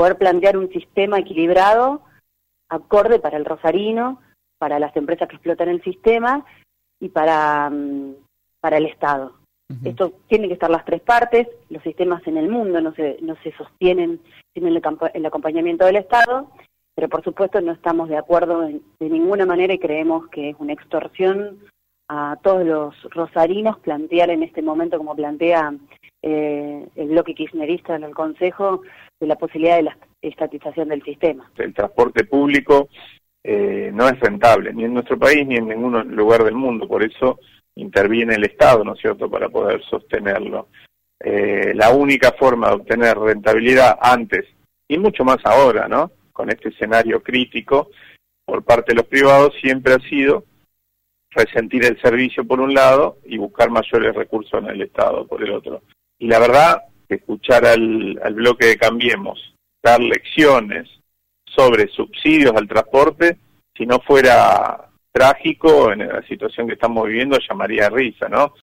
poder plantear un sistema equilibrado, acorde para el rosarino, para las empresas que explotan el sistema y para el Estado. Esto tiene que estar las tres partes. Los sistemas en el mundo no se sostienen sin el acompañamiento del Estado, pero por supuesto no estamos de acuerdo de ninguna manera y creemos que es una extorsión a todos los rosarinos plantear en este momento, como plantea el bloque kirchnerista en el Consejo, de la posibilidad de la estatización del sistema. El transporte público no es rentable, ni en nuestro país ni en ningún lugar del mundo, por eso interviene el Estado, ¿no es cierto?, para poder sostenerlo. La única forma de obtener rentabilidad antes, y mucho más ahora, ¿no?, con este escenario crítico por parte de los privados, siempre ha sido resentir el servicio por un lado y buscar mayores recursos en el Estado por el otro. Y la verdad, escuchar al bloque de Cambiemos dar lecciones sobre subsidios al transporte, si no fuera trágico en la situación que estamos viviendo, llamaría a risa, ¿no?